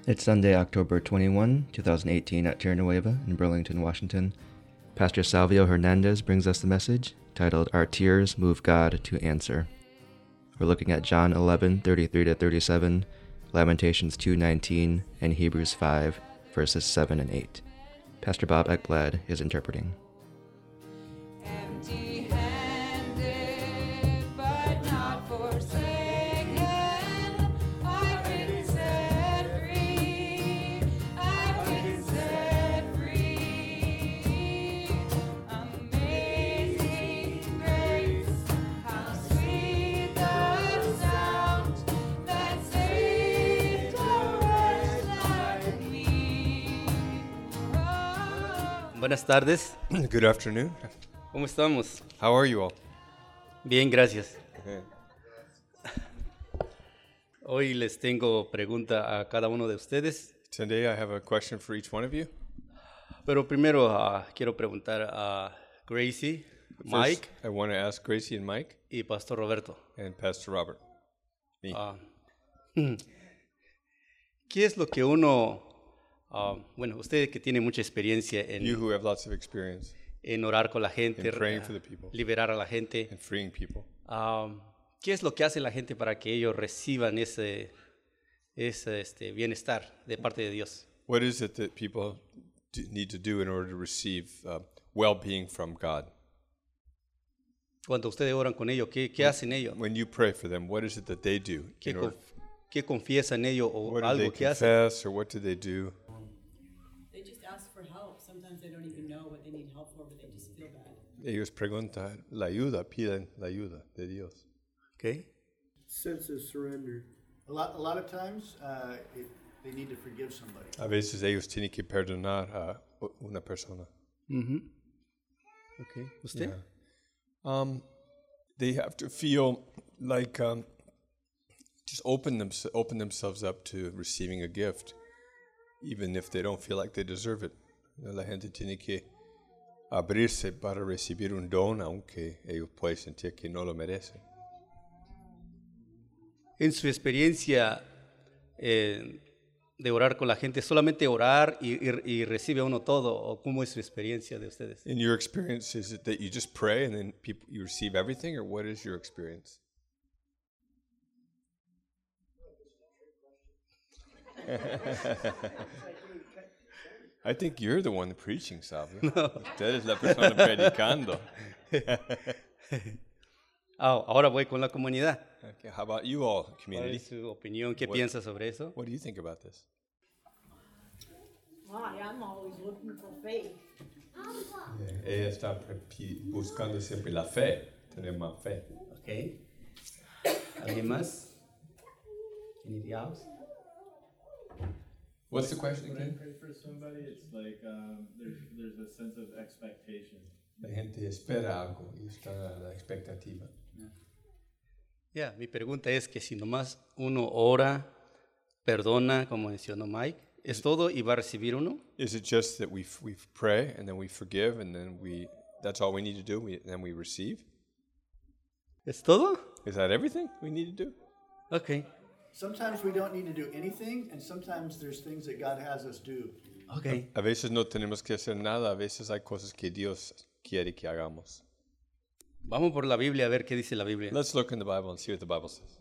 It's Sunday, October 21, 2018 at Tierra Nueva in Burlington, Washington. Pastor Salvio Hernandez brings us the message titled, Our Tears Move God to Answer. We're looking at John 11:33-37, Lamentations 2:19, and Hebrews 5, verses 7 and 8. Pastor Bob Ekblad is interpreting. Buenas tardes. Good afternoon. ¿Cómo estamos? How are you all? Bien, gracias. Hoy les tengo pregunta a cada uno de ustedes. Today I have a question for each one of you. Pero primero quiero preguntar a Gracie, Mike, First, I want to ask Gracie and Mike y Pastor Roberto. and Pastor Robert. Me. ¿Qué es lo que uno, usted que tiene mucha experiencia You who have lots of experience en orar con la gente, in praying for the people liberar a la gente, and freeing people. ¿qué es lo que hace la gente para que ellos reciban ese bienestar de parte de Dios? What is it that people need to do in order to receive well-being from God? Cuando ustedes oran con ellos, ¿qué hacen ellos? When you pray for them, what is it that they do? ¿Qué confiesan ellos o What do algo they que hacen? confess or what do they do? They just ask for help. Sometimes they don't even know what they need help for, but they just feel bad. Ellos preguntan la ayuda, piden la ayuda de Dios. Okay. Sense of surrender. A lot of times, they need to forgive somebody. A veces ellos tienen que perdonar a una persona. Okay. ¿Usted? Yeah. They have to feel like just open themselves up to receiving a gift, even if they don't feel like they deserve it. La gente tiene que abrirse para recibir un don, aunque ellos pueden sentir que no lo merecen. En su experiencia de orar con la gente, ¿solamente orar y recibe uno todo? ¿O cómo es su experiencia de ustedes? In your experience, is it that you just pray and then you receive everything, or what is your experience? I think you're the one preaching, Salvio. Usted es la persona predicando. Ahora voy con la comunidad. Okay, how about you all, ¿Cuál community? es su opinión? ¿Qué piensa sobre eso? What do you think about this? Hi, I'm always looking for faith. Ella está buscando siempre la fe, tener más fe. Okay. ¿Alguien más? Anything else? What's the question When I again? pray for somebody, it's like there's a sense of expectation. La gente espera algo y está a la expectativa. Mi pregunta es que si nomás uno ora, perdona, como mencionó Mike, ¿es todo y va a recibir uno? Is it just that we pray and then we forgive and then that's all we need to do, then we receive? ¿Es todo? Is that everything we need to do? Okay. Sometimes we don't need to do anything, and sometimes there's things that God has us do. Okay. A veces no tenemos que hacer nada, a veces hay cosas que Dios quiere que hagamos. Vamos por la Biblia a ver qué dice la Biblia. Let's look in the Bible and see what the Bible says.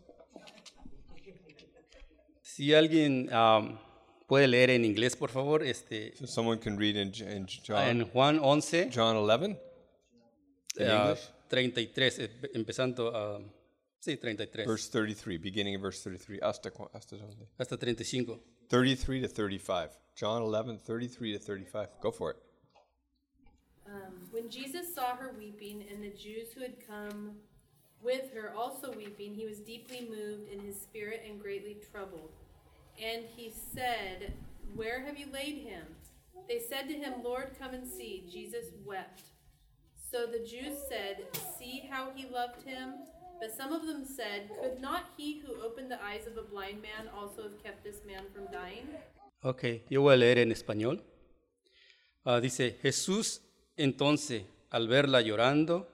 Si alguien puede leer en inglés, por favor, So someone can read in en John Juan 11, John 11 in English, 33, empezando 33, verse 33, beginning of verse 33. Hasta dónde? hasta 35. 33 to 35. John 11, 33 to 35. Go for it. When Jesus saw her weeping, and the Jews who had come with her also weeping, he was deeply moved in his spirit and greatly troubled. And he said, "Where have you laid him?" They said to him, "Lord, come and see." Jesus wept. So the Jews said, "See how he loved him?" But some of them said, "Could not he who opened the eyes of a blind man also have kept this man from dying?" Ok, yo voy a leer en español. Dice, Jesús entonces, al verla llorando,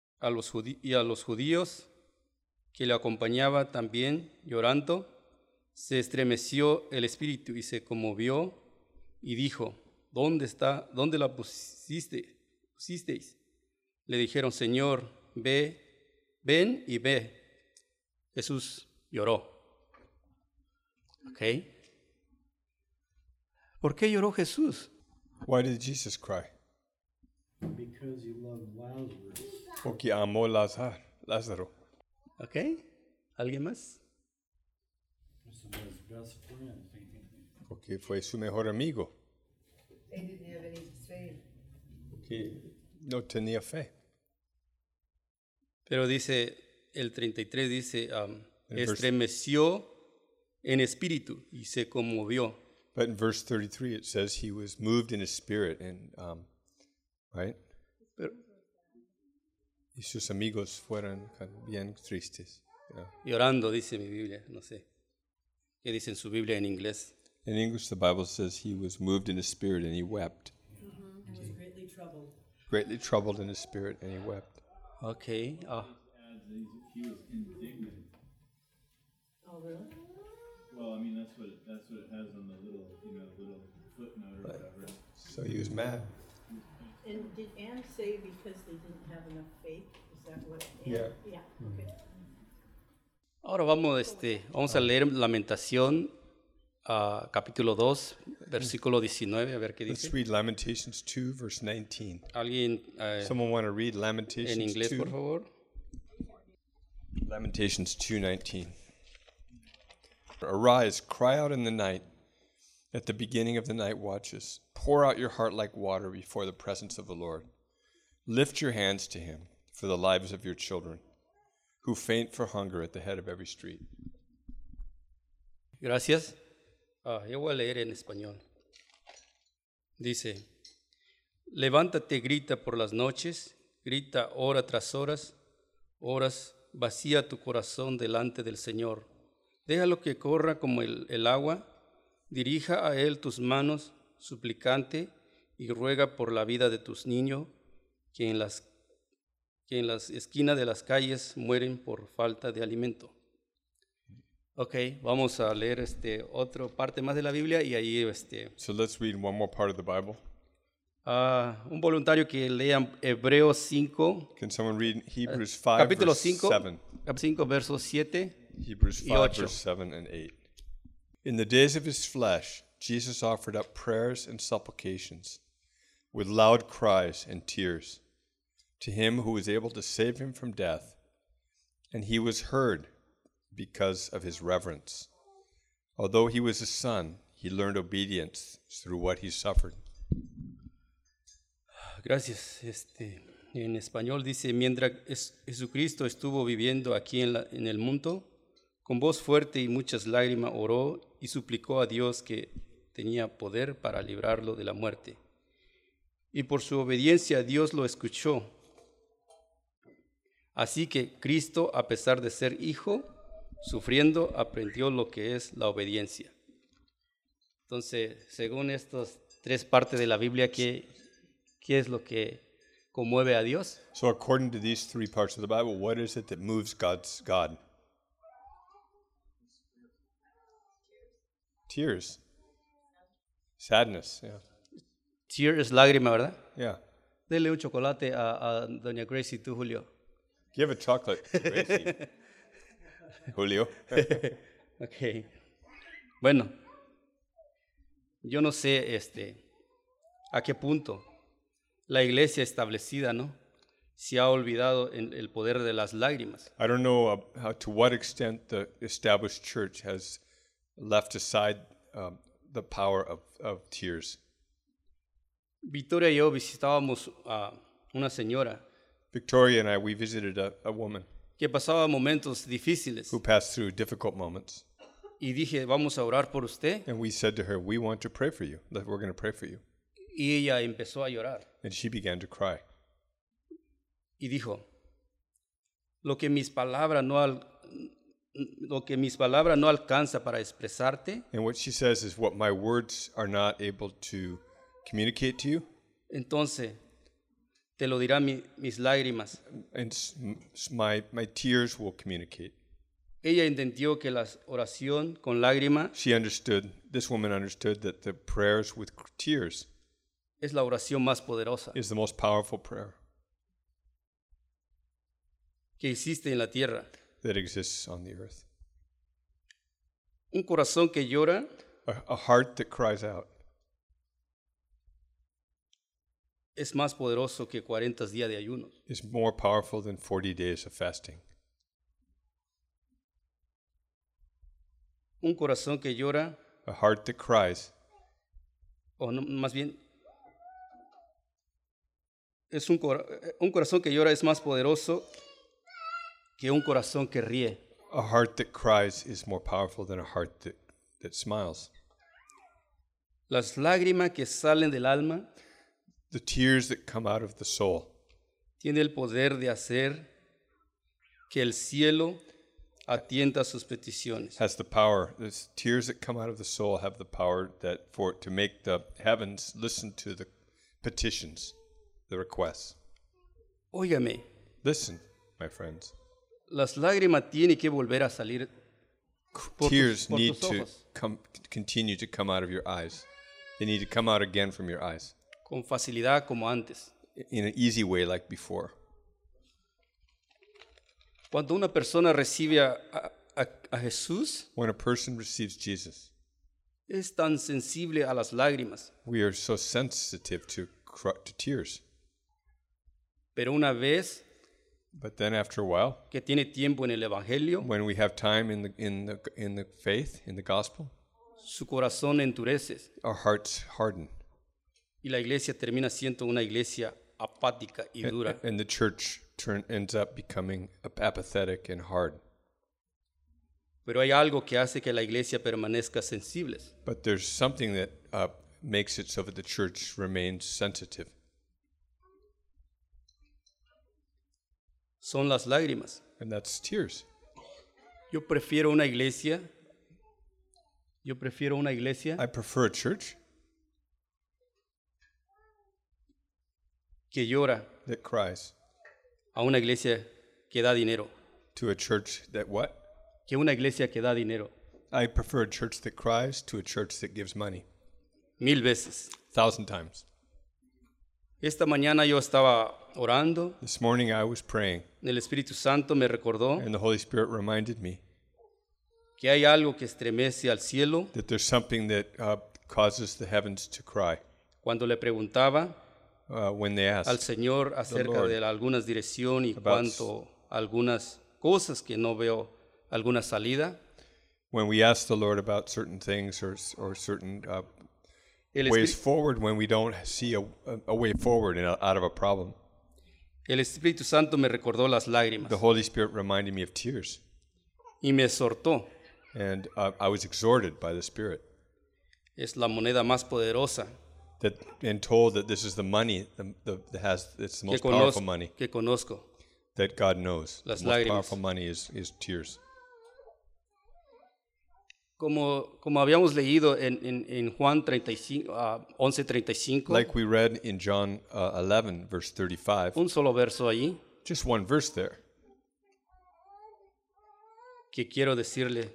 y a los judíos que le acompañaban también llorando, se estremeció el espíritu y se conmovió y dijo, ¿dónde la pusisteis? Le dijeron, Señor, ven y ve. Jesús lloró. ¿Ok? ¿Por qué lloró Jesús? Why did Jesus cry? Because he loved Lazarus. Porque amó Lázaro. ¿Ok? ¿Alguien más? This was his best friend. Porque fue su mejor amigo. They didn't have any faith. Porque no tenía fe. Pero dice, el 33 dice, El verse- estremeció en espíritu y se conmovió. But in verse 33, it says he was moved in his spirit, and right? Pero- Y sus amigos fueron bien tristes. Yeah. Llorando, dice mi Biblia, no sé. ¿Qué dice en su Biblia en inglés? In English, the Bible says he was moved in his spirit and he wept. And was greatly troubled. Greatly troubled in his spirit and he wept. Ok. Adds that he was indignant. Oh, really? Well, I mean that's what it has on the little footnote or whatever. So he was mad. And did Anne say because they didn't have enough faith? Is that what? Yeah. Yeah, okay. Ahora vamos a leer Lamentación, capítulo 2, versículo 19, a ver qué Let's dice. read Lamentations 2, verse 19. ¿Alguien Someone want to read en Lamentations inglés, 2? por favor? Lamentations 2:19. Arise, cry out in the night, at the beginning of the night watches. Pour out your heart like water before the presence of the Lord. Lift your hands to him for the lives of your children, who faint for hunger at the head of every street. Gracias. Yo voy a leer en español. Dice, levántate, grita por las noches, grita hora tras horas, vacía tu corazón delante del Señor. Déjalo que corra como el agua, dirija a él tus manos, suplicante, y ruega por la vida de tus niños, que en las esquinas de las calles mueren por falta de alimento. Ok, vamos a leer otra parte más de la Biblia y ahí So let's read one more part of the Bible. un voluntario que lea Hebreos 5, Can someone read Hebrews 5, capítulo verse 5, 7? 5, versos 7. Hebrews y 5, 8. verse 7 and 8. In the days of his flesh, Jesus offered up prayers and supplications with loud cries and tears to him who was able to save him from death, and he was heard because of his reverence. Although he was a son, he learned obedience through what he suffered. Gracias. En español dice, mientras Jesucristo estuvo viviendo aquí en el mundo, con voz fuerte y muchas lágrimas oró y suplicó a Dios que tenía poder para librarlo de la muerte. Y por su obediencia Dios lo escuchó. Así que Cristo, a pesar de ser hijo, sufriendo, aprendió lo que es la obediencia. Entonces, según estas tres partes de la Biblia, ¿qué es lo que conmueve a Dios? So according to these three parts of the Bible, what is it that moves God? Tears. Sadness, yeah. Tear es lágrima, ¿verdad? Yeah. Dele un chocolate a doña Gracie, tú, Julio. Give a chocolate to Gracie. Julio. Ok. Bueno, yo no sé a qué punto la iglesia establecida, ¿no?, se ha olvidado el poder de las lágrimas. I don't know to what extent the established church has left aside the power of tears. Victoria y yo visitábamos a una señora Victoria and I, we visited a woman que pasaba momentos difíciles who passed through difficult moments. y dije, vamos a orar por usted, And we said to her, we want to pray for you. That we're going to pray for you. y ella empezó a llorar And she began to cry. y dijo, lo que mis palabras no alcanza para expresarte, And what she says is, what my words are not able to communicate to you, entonces te lo dirán mis lágrimas. and my tears will communicate. Ella entendió que la oración con lágrima This woman understood that the prayers with tears es la oración más poderosa is the most powerful prayer que existe en la tierra. that exists on the earth. Un corazón que llora A heart that cries out es más poderoso que 40 días de ayunos. is more powerful than 40 days of fasting. Un corazón que llora, A heart that cries o no, más bien, es un corazón que llora es más poderoso que un corazón que ríe. A heart that cries is more powerful than a heart that smiles. Las lágrimas que salen del alma The tears that come out of the soul tienen el poder de hacer que el cielo atienda sus peticiones. has the power. The tears that come out of the soul have the power to make the heavens listen to the petitions, the requests. Óigame, Listen, my friends. las lágrimas tienen que volver a salir por Tears por need tus to ojos continue to come out of your eyes. They need to come out again from your eyes con facilidad como antes. in an easy way like before. Cuando una persona recibe a Jesús, When a person receives Jesus, es tan sensible a las lágrimas, we are so sensitive to tears. pero una vez But then after a while, que tiene tiempo en el Evangelio, when we have time in the faith, in the gospel, su corazón endurece our hearts harden. y la iglesia termina siendo una iglesia apática y dura. And the church ends up becoming apathetic and hard. Pero hay algo que hace que la iglesia permanezca sensibles. But there's something that makes it so that the church remains sensitive. Son las lágrimas. And that's tears. Yo prefiero una iglesia I prefer a church que llora that cries a una iglesia que da dinero. to a church that what? Que una iglesia que da dinero. I prefer a church that cries to a church that gives money. 1000 veces. 1,000 times. Esta mañana yo estaba orando, This morning I was praying, el Espíritu Santo me recordó and the Holy Spirit reminded me que hay algo que estremece al cielo. that there's something that causes the heavens to cry. Cuando le preguntaba When they al ask Señor acerca Lord de algunas direcciones y about cuanto algunas cosas que no veo alguna salida, when we ask the Lord about certain things or certain el, ways Espíritu, forward when we don't see a way forward out of a problem. el Espíritu Santo me recordó las lágrimas The Holy Spirit reminded me of tears, y me exhortó. and I was exhorted by the Spirit Es la moneda más poderosa and told that this is the money it's the most powerful money que conozco. that God knows. Las The most lágrimas. powerful money is tears. Como habíamos leído en Juan 35, 11:35, Like we read in John 11, verse 35, un solo verso ahí just one verse there, que quiero decirle.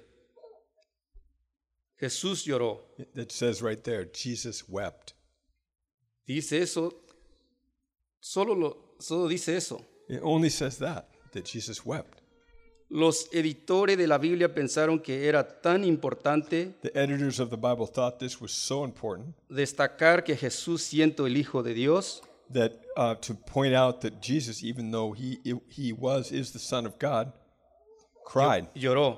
Jesús lloró. that says right there, Jesus wept. Dice eso, solo dice eso. It only says that Jesus wept. Los editores de la Biblia pensaron que era tan importante The editors of the Bible thought this was so important destacar que Jesús, siendo el Hijo de Dios, that to point out that Jesus, even though he is the Son of God, cried. lloró.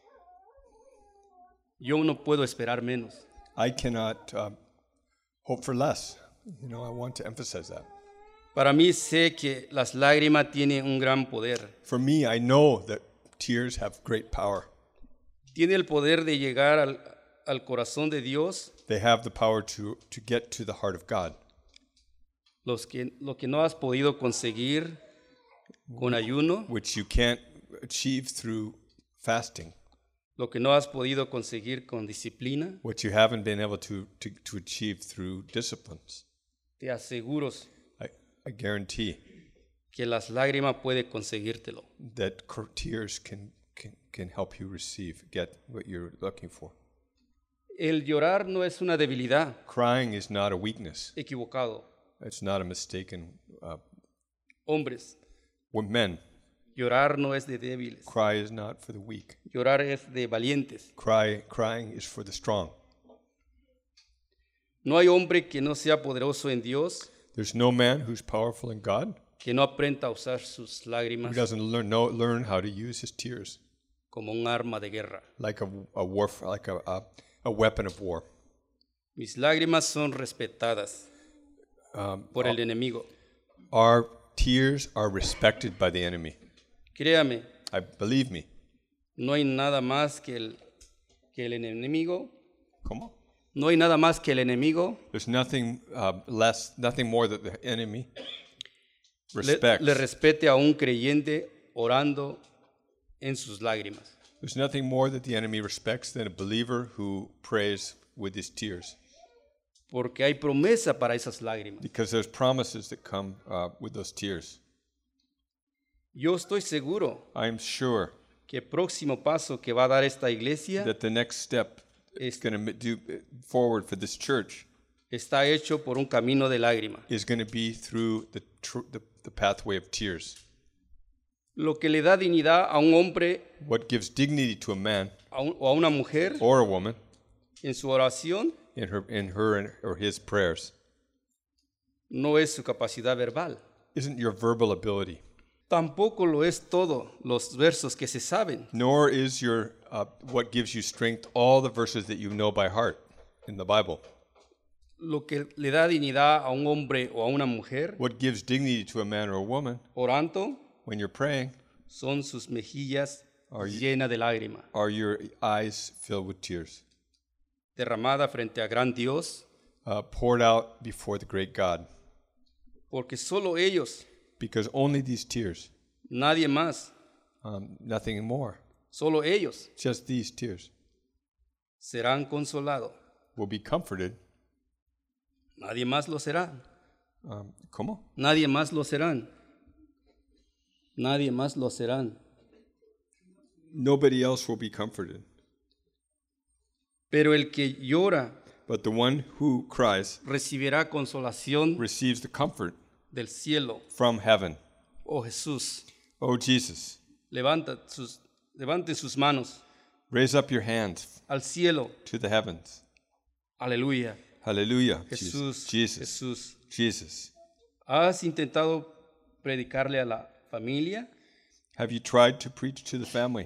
Yo no puedo esperar menos. I cannot hope for less. I want to emphasize that. Para mí sé que las lágrimas tienen un gran poder. For me, I know that tears have great power. Tiene el poder de llegar al corazón de Dios. They have the power to get to the heart of God. Lo que no has podido conseguir con ayuno, Which you can't achieve through fasting. lo que no has podido conseguir con disciplina, What you haven't been able to achieve through disciplines. te aseguro I guarantee que las lágrimas pueden conseguírtelo. that tears can can help you get what you're looking for. El llorar no es una debilidad, Crying is not a weakness. equivocado. It's not a mistaken. Hombres, Men, llorar no es de débiles, cry is not for the weak. llorar es de valientes. Crying is for the strong. No hay hombre que no sea poderoso en Dios, There's no man who's powerful in God que no aprenda a usar sus who lágrimas doesn't learn how to use his tears como un arma de guerra. like a weapon of war. Mis lágrimas son respetadas por el enemigo. Our tears are respected by the enemy. Créame, Believe me. no hay nada más que el enemigo. ¿Cómo? No hay nada más que el enemigo There's nothing more that the enemy respects. le respete a un creyente orando en sus lágrimas. There's nothing more that the enemy respects than a believer who prays with his tears, Porque hay promesa para esas lágrimas. because there's promises that come with those tears. Yo estoy seguro I'm sure que el próximo paso que va a dar esta iglesia that the next step is going to do forward for this church está hecho por un camino de lágrimas. is going to be through the pathway of tears. Lo que le da dignidad a un hombre What gives dignity to a man o a una mujer or a woman en su oración in her or his prayers no es su capacidad verbal. isn't your verbal ability, Tampoco lo es todo los versos que se saben. nor is your what gives you strength all the verses that you know by heart in the Bible. Lo que le da dignidad a un hombre o a una mujer What gives dignity to a man or a woman orando when you're praying son sus mejillas Are you- llenas de lágrimas, are your eyes filled with tears, derramada frente a gran Dios, poured out before the great God, porque solo ellos, because only these tears, nadie más, nothing more, solo ellos just these tears serán consolados. will be comforted. Nadie más lo será. ¿Cómo? Nadie más lo serán. Nadie más lo serán. Nobody else will be comforted. Pero el que llora But the one who cries recibirá consolación receives the comfort del cielo. from heaven. Oh Jesús, Oh Jesus, levante sus manos raise up your hands al cielo. to the heavens. Aleluya. Hallelujah. Jesús, Jesus. Jesús. Jesus. ¿Has intentado predicarle a la familia? Have you tried to preach to the family?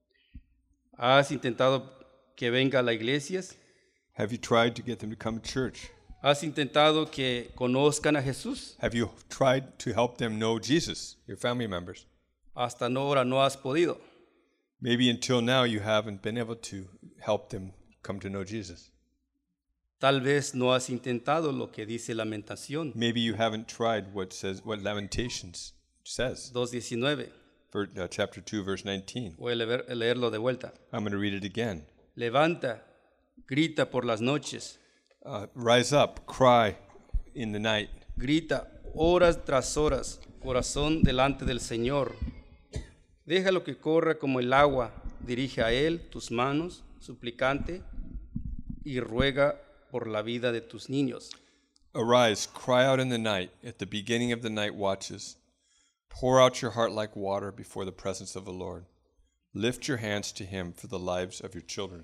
¿Has intentado que venga a las iglesias? Have you tried to get them to come to church? ¿Has intentado que conozcan a Jesús? Have you tried to help them know Jesus, your family members? Hasta ahora no has podido. Maybe until now you haven't been able to help them come to know Jesus. Tal vez no has intentado lo que dice Lamentación Maybe you haven't tried what Lamentations says. 2:19. Chapter 2, verse 19. Voy a leerlo de vuelta. I'm going to read it again. Levanta, grita por las noches, Rise up, cry in the night. grita horas tras horas, corazón delante del Señor. Déjalo que corra como el agua, dirige a Él tus manos, suplicante, y ruega por la vida de tus niños. Arise, cry out in the night, at the beginning of the night watches. Pour out your heart like water before the presence of the Lord. Lift your hands to Him for the lives of your children.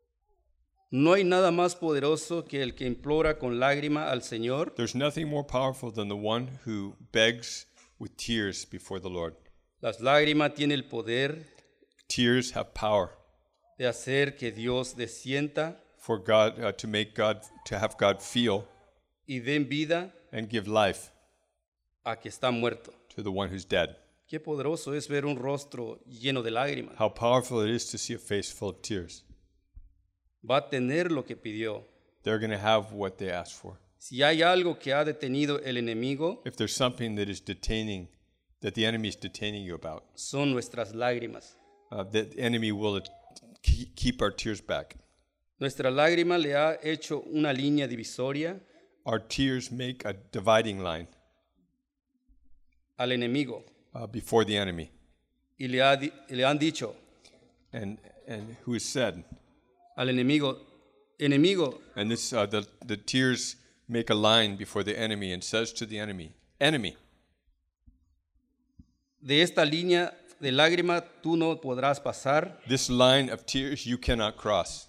No hay nada más poderoso que el que implora con lágrima al Señor. There's nothing more powerful than the one who begs with tears before the Lord. Las lágrimas tienen el poder Tears have power de hacer que Dios descienda for God to have God feel y den vida and give life a que está muerto. to the one who's dead. Qué poderoso es ver un rostro lleno de lágrimas. How powerful it is to see a face full of tears. Va a tener lo que pidió. They're going to have what they asked for. Si hay algo que ha detenido el enemigo, If there's something that the enemy is detaining you about, son nuestras lágrimas. the enemy will keep our tears back. Nuestra lágrima le ha hecho una línea divisoria Our tears make a dividing line al enemigo before the enemy. y le han dicho, and who has said, al enemigo, enemigo, and this the tears make a line before the enemy and says to the enemy, enemy, de esta línea de lágrima tú no podrás pasar. this line of tears you cannot cross.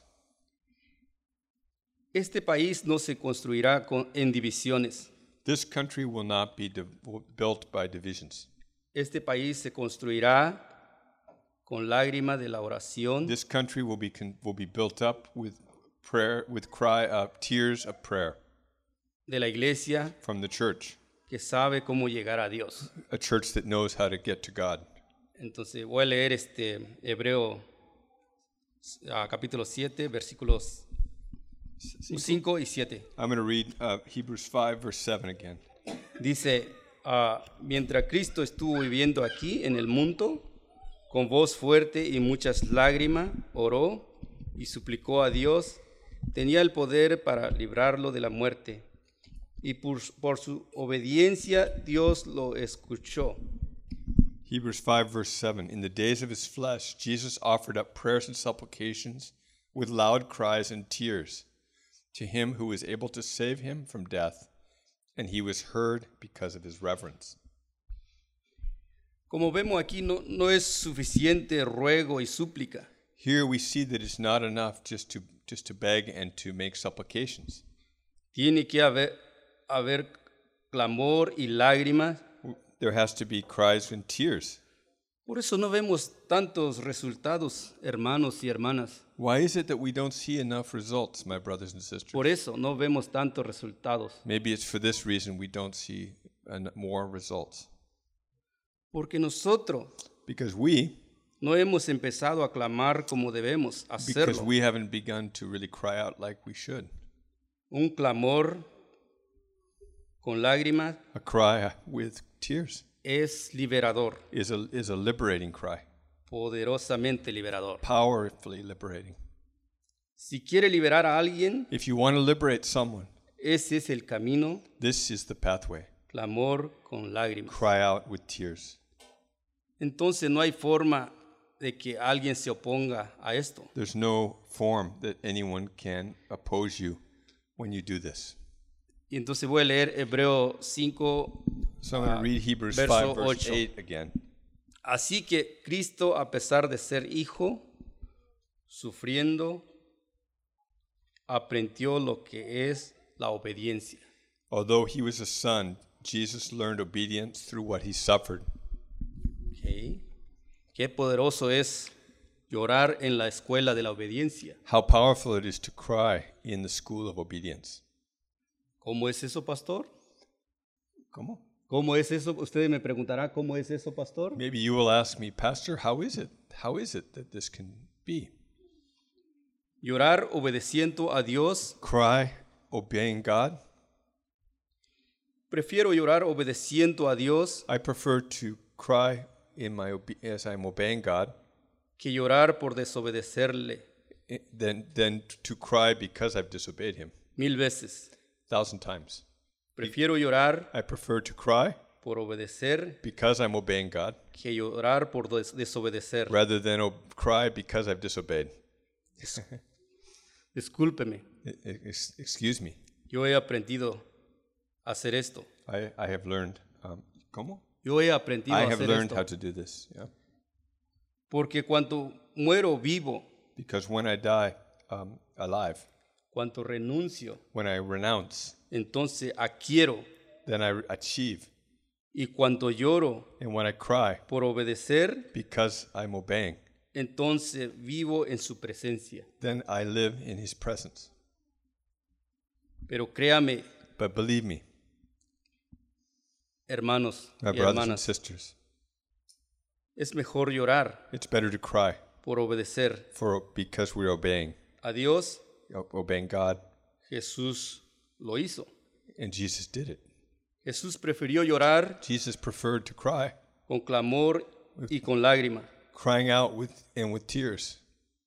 Este país no se construirá en divisiones. This country will not be built by divisions. Este país se construirá con lágrima de la oración, This country will be built up with prayer, with tears of prayer de la iglesia from the church, que sabe cómo llegar a Dios. a church that knows how to get to God. Entonces voy a leer Hebreo capítulo 7, versículos 5 y 7. I'm going to read Hebrews 5, verse 7 again. Dice, mientras Cristo estuvo viviendo aquí en el mundo, con voz fuerte y muchas lágrimas, oró y suplicó a Dios, tenía el poder para librarlo de la muerte. Y por su obediencia Dios lo escuchó. Hebrews 5, verse 7. In the days of his flesh, Jesus offered up prayers and supplications with loud cries and tears to him who was able to save him from death, and he was heard because of his reverence. Como vemos aquí, no es suficiente ruego y súplica. Here we see that it's not enough just to beg and to make supplications. Tiene que haber clamor y lágrimas. There has to be cries and tears. Por eso no vemos tantos resultados, hermanos y hermanas. Why is it that we don't see enough results, my brothers and sisters? Por eso no vemos tantos resultados. Maybe it's for this reason we don't see more results. Porque nosotros Because we no hemos empezado a clamar como debemos Because hacerlo. we haven't begun to really cry out like we should. Un clamor con lágrimas A cry with tears es liberador, is a liberating cry, poderosamente liberador. powerfully liberating. Si quiere liberar a alguien, If you want to liberate someone, ese es el camino, this is the pathway. clamor con lágrimas. Cry out with tears. Entonces no hay forma de que alguien se oponga a esto. There's no form that anyone can oppose you when you do this. Y entonces voy a leer Hebreo 5, So I'm going to read Hebrews verso 5, verse 8. 8 again. Así que Cristo, a pesar de ser hijo, sufriendo, aprendió lo que es la obediencia. Although he was a son, Jesus learned obedience through what he suffered. Okay. Qué poderoso es llorar en la escuela de la obediencia. How powerful it is to cry in the school of obedience. ¿Cómo es eso, pastor? ¿Cómo? ¿Cómo es eso? Ustedes me preguntarán, ¿cómo es eso, pastor? Maybe you will ask me, Pastor, how is it? How is it that this can be? Llorar obedeciendo a Dios. Cry, obeying God. Prefiero llorar obedeciendo a Dios I prefer to cry as I'm obeying God que llorar por desobedecerle than to cry because I've disobeyed him 1000 veces. 1,000 times. Prefiero llorar I prefer to cry por obedecer because I'm obeying God que llorar por desobedecer. rather than cry because I've disobeyed. Discúlpeme, Excuse me. yo he aprendido a hacer esto. I have learned. ¿Cómo? Yo he aprendido I a have hacer learned esto. how to do this. Yeah. Porque cuando muero vivo, Because when I die alive, cuando renuncio, when I renounce, entonces adquiero. then I achieve. Y cuando lloro And when I cry por obedecer, because I'm obeying, entonces vivo en su presencia. then I live in his presence. Pero créame, But believe me, hermanos my y brothers and hermanas, sisters, es mejor llorar it's better to cry por obedecer because we're obeying a Dios. God, Jesús lo hizo. and Jesus did it. Jesús prefirió llorar Jesus preferred to cry, con clamor y con lágrimas. crying out with tears.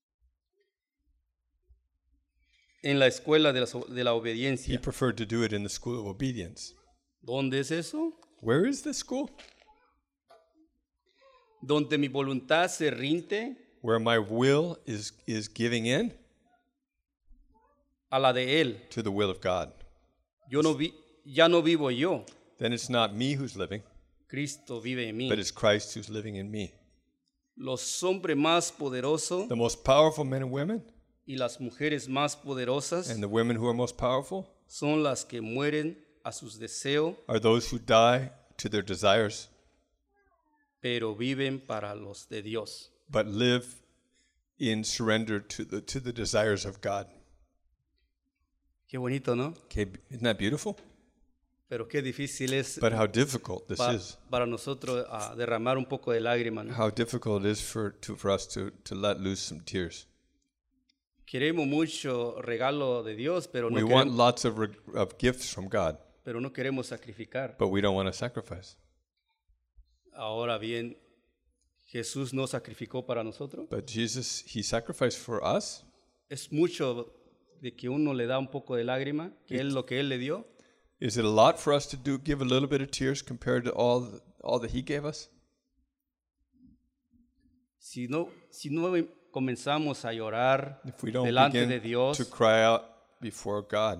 En la escuela de la He obediencia. preferred to do it in the school of obedience. ¿Dónde es eso? Where is this school? Donde mi voluntad se rinde where my will is giving in a la de Él. to the will of God, Ya no vivo yo, then it's not me who's living, Cristo vive en mí. but it's Christ who's living in me. Los hombres más poderosos The most powerful men and women, y las mujeres más poderosas and the women who are most powerful, son las que mueren a sus deseos, are those who die to their desires, pero viven para los de Dios. but live in surrender to the desires of God. Qué bonito, ¿no? Okay, isn't that beautiful? Pero qué difícil es But how difficult this is. para nosotros derramar un poco de lágrimas, ¿no? How difficult it is for us to let loose some tears. Queremos mucho regalo de Dios, pero We no want queremos, lots of gifts from God, pero no queremos sacrificar. but we don't want to sacrifice. Ahora bien, Jesús no sacrificó para nosotros. But Jesus, he sacrificed for us. Es mucho de que uno le da un poco de lágrima, que es lo que Él le dio. Is it a lot for us to give a little bit of tears compared to all that he gave us? Si no comenzamos a llorar If we don't delante de begin Dios, to cry out before God,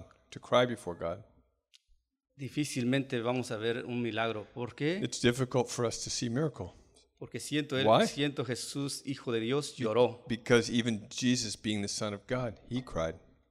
difícilmente vamos a ver un milagro. ¿Por qué? it's difficult for us to see miracle. Porque siento Why? Jesús, Hijo de Dios, lloró. Because even Jesus, being the Son of God, he cried.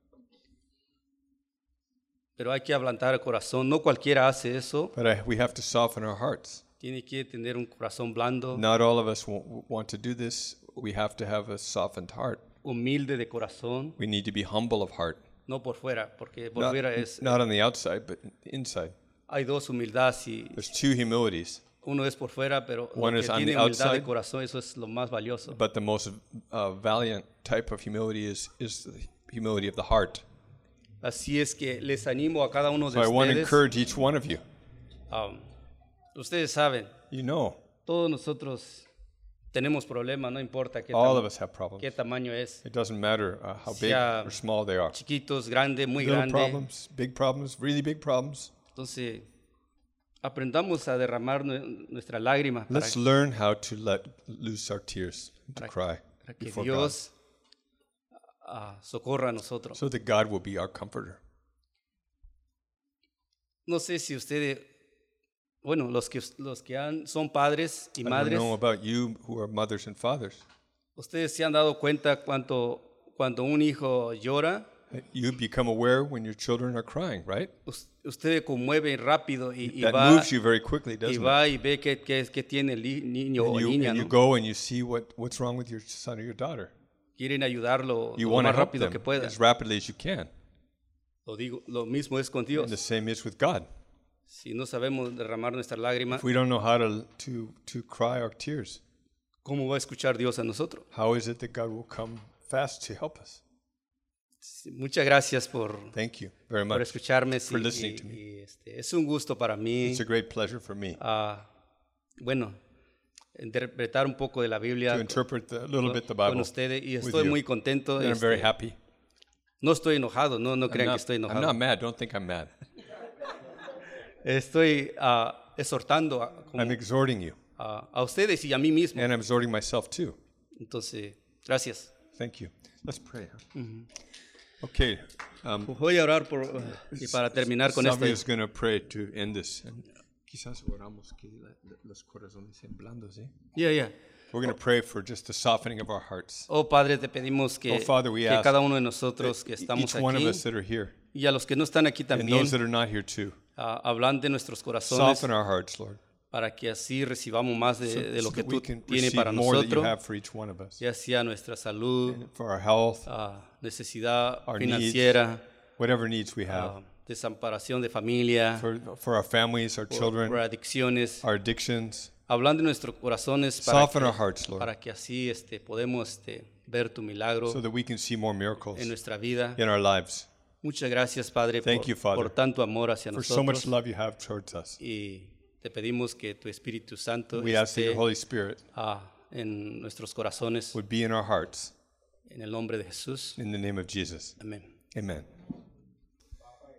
Pero hay que ablandar el corazón. No cualquiera hace eso. But we have to soften our hearts. Tiene que tener un corazón blando, Not all of us want to do this. We have to have a softened heart. humilde de corazón, We need to be humble of heart. no por fuera, porque por Not, fuera es... not on the outside, but inside. Hay dos humildades y There's two humilities. uno es por fuera, pero lo One que is on tiene the humildad de outside. corazón, eso es lo más valioso. But the most valiant type of humility is the humility of the heart. Así es que les animo a cada uno de So I want to ustedes. encourage each one of you. Ustedes saben, You know, todos nosotros tenemos problemas, no importa all of us have problems. qué tamaño es. It doesn't matter how big Sea or small they are. Chiquitos, grande, muy Little grande. problems, really big problems. Entonces, aprendamos a derramar nuestra lágrima para, Let's learn how to let loose our tears, to cry para que before Dios socorra a God, nosotros. so that God will be our comforter. No sé si ustedes, bueno, los que son padres y I don't madres, know about you who are mothers and fathers. ustedes se han dado cuenta cuando un hijo llora, You become aware when your children are crying, right? ustedes conmueven rápido y That va moves you very quickly, y doesn't it? va y ve que tiene el niño o niña, And you ¿no? go and you see what's wrong with your son or your daughter. Quieren ayudarlo You lo want to más help rápido them que pueda. as rapidly as you can. Lo mismo es con And the Dios. same is with God. Si no sabemos derramar nuestra lágrima, If we don't know how to cry our tears, ¿cómo va a escuchar Dios a nosotros? how is it that God will come fast to help us? Muchas gracias por Thank you very por much. escucharme. for listening to me. Es un gusto para mí, It's a great pleasure for me bueno, interpretar un poco de la Biblia to interpret a little bit the con Bible ustedes y with estoy you. muy contento. And I'm very happy. No estoy enojado, no crean que estoy I'm enojado. not mad. Don't think I'm mad. Estoy exhortando I'm exhorting you. a ustedes y a mí mismo. And I'm exhorting myself too. Entonces, gracias. Thank you. Let's pray. Okay. Voy a orar y para terminar con Salvi esto. is going to pray to end this. And quizás oramos que los corazones sean blandos, ¿eh? Yeah. We're going to pray for just the softening of our hearts. Oh Padre, te pedimos que, Oh, Father, we que ask cada uno de nosotros que Each estamos one of aquí us that are here, y a los que no están aquí and también, those that are not here too, hablan de nuestros corazones soften our hearts, Lord, para que así recibamos más de lo so que that we tú can tienes receive para more that you nosotros, have for each one of us. ya sea nuestra salud, For our health, necesidad our financiera, whatever needs we have, desamparación de familia, for our families, our children, por adicciones, our addictions. hablando de nuestros corazones Soften our hearts, Lord, para que así podemos ver tu milagro so that we can see more miracles en nuestra vida. in our lives. Muchas gracias, Padre, Thank you, Father, por tanto amor hacia For so much nosotros. love you have towards us. Y te pedimos que tu Espíritu Santo We ask that your esté Holy Spirit en nuestros corazones, would be in our hearts. en el nombre de Jesús. In the name of Jesus. Amén. Amen.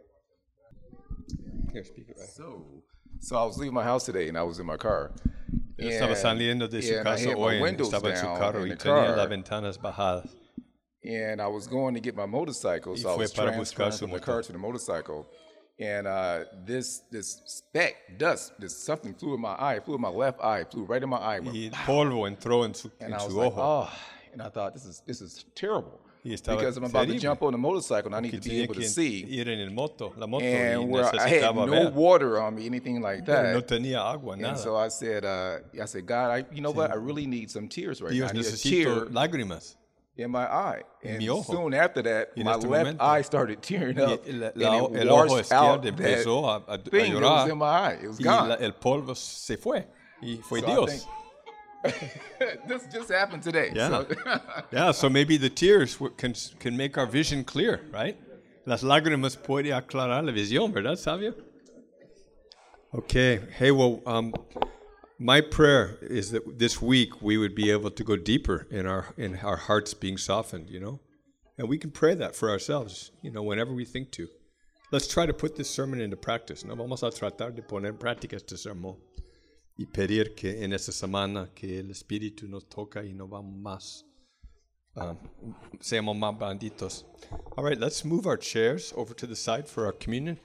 Here, speak it right. So I was leaving my house today and I was in my car Estaba saliendo de su I casa had my hoy, windows estaba en su down carro in y the tenía car. las ventanas bajadas. And I was going to get my motorcycle, Y so I fue was para buscar transferring su from the motor. car to the motorcycle. And this speck, dust, something flew in my eye, flew in my left eye, flew right in my eye. Went, Y polvo entró en su, and en I was su like, ojo. oh, and I thought, this is terrible. Y estaba Because I'm about to terrible. jump on the motorcycle and I need Que to be tenía able to que see. ir en la moto y And where I had necesitaba no ver. water on me, anything like Pero no that. tenía agua, And nada. so I said, God, you know what? I really need some tears right now. Dios, I need a necesito tear lágrimas. in my eye. En And mi ojo. soon after that, Y en my este left momento. eye started tearing up. Y And el it ojo washed out izquierdo empezó that a thing that was llorar in my eye. It was y gone. el polvo se fue. Y fue So I Dios. think- this just happened today. Yeah. So Yeah, so maybe the tears can make our vision clear, right? Las lágrimas pueden aclarar la visión, ¿verdad, Savio? Okay. Hey, well, my prayer is that this week we would be able to go deeper in our hearts being softened, you know? And we can pray that for ourselves, you know, whenever we think to. Let's try to put this sermon into practice, ¿no? Vamos a tratar de poner en práctica este sermón y pedir que en esta semana que el Espíritu nos toca y nos vamos más, seamos más benditos. All right, let's move our chairs over to the side for our communion.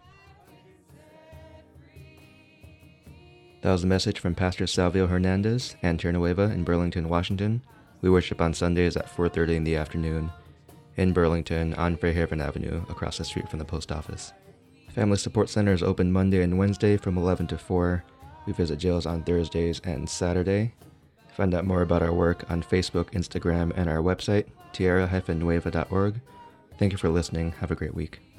That was a message from Pastor Salvio Hernandez and Tiernueva in Burlington, Washington. We worship on Sundays at 4:30 in the afternoon in Burlington on Fairhaven Avenue across the street from the post office. Family Support Center is open Monday and Wednesday from 11 to 4. We visit jails on Thursdays and Saturday. Find out more about our work on Facebook, Instagram, and our website, tierra-nueva.org. Thank you for listening. Have a great week.